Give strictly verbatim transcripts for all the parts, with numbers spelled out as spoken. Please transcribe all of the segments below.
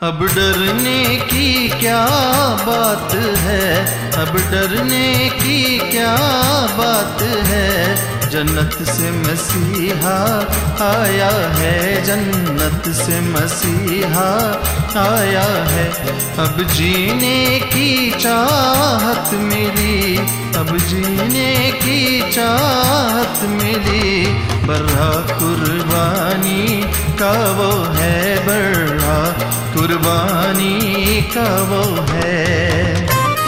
अब डरने की क्या बात है, अब डरने की क्या बात है। जन्नत से मसीहा आया है, जन्नत से मसीहा आया है। अब जीने की चाहत मिली, अब जीने की चाहत मिली। बर्रा कुर्बानी का वो है, बर्रा कुर्बानी का वो है।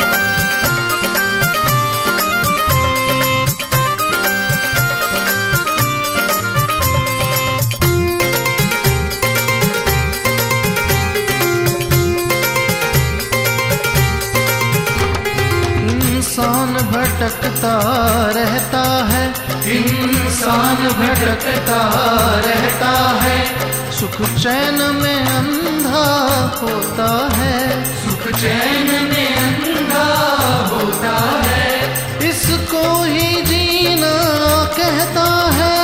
इंसान भटकता रहता है, इंसान भटकता रहता है। सुख चैन में अंधा होता है, सुख चैन में अंधा होता है। इसको ही जीना कहता है,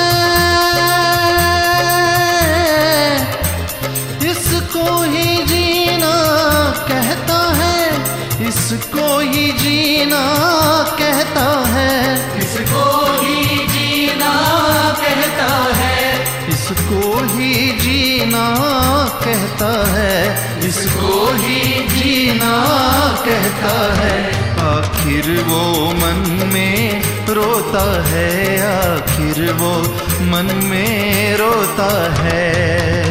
इसको ही जीना कहता है, इसको ही जीना कहता है, इसको ही जीना कहता है, इसको ही जीना कहता है, इसको ही जीना कहता है। आखिर वो मन में रोता है, आखिर वो मन में रोता है।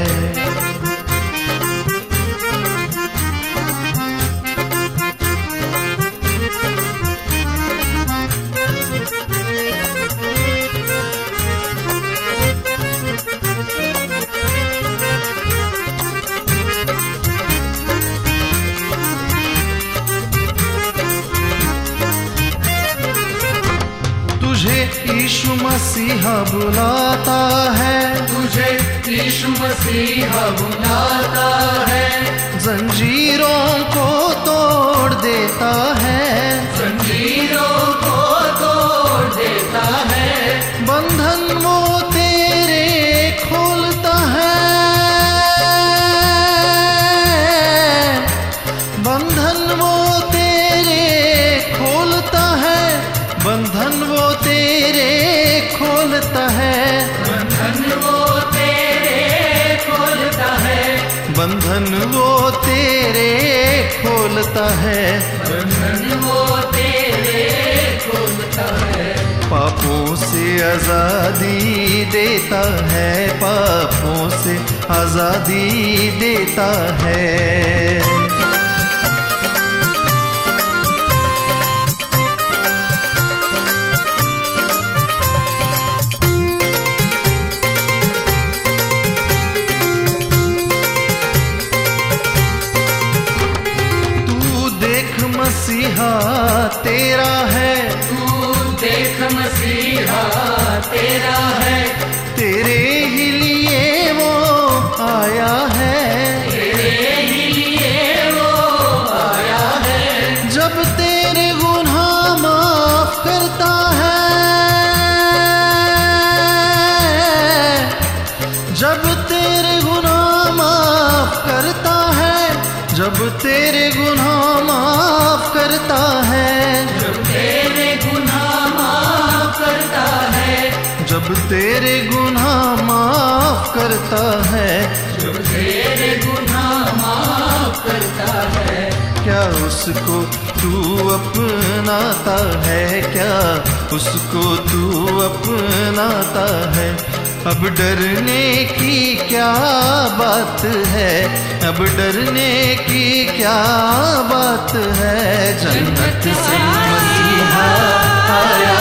तुझे यीशु मसीहा बुलाता है, तुझे यीशु मसीहा बुलाता है। जंजीरों को तोड़ देता है, जंजीरों को तोड़ देता है। बंधन वो तेरे खोलता है, बंधन वो तेरे खोलता है, बंधन वो तेरे खोलता है, बंधन वो तेरे खोलता है, बंधन वो तेरे खोलता है, बंधन वो तेरे खोलता है। पापों से आजादी देता है, पापों से आजादी देता है। मसीहा तेरा है, तू देख मसीहा तेरा है। तेरे ही लिए वो आया है, तेरे ही लिए वो आया है। जब तेरे गुनाह माफ करता है, जब तेरे गुनाह माफ करता है, जब तेरे गुनाह माफ करता है, जब तेरे गुनाह माफ करता है, जब तेरे गुनाह माफ करता है, जब तेरे गुनाह माफ करता है। क्या उसको तू अपनाता है, क्या उसको तू अपनाता है। अब डरने की क्या बात है, अब डरने की क्या बात है। जन्नत से मसीहा आया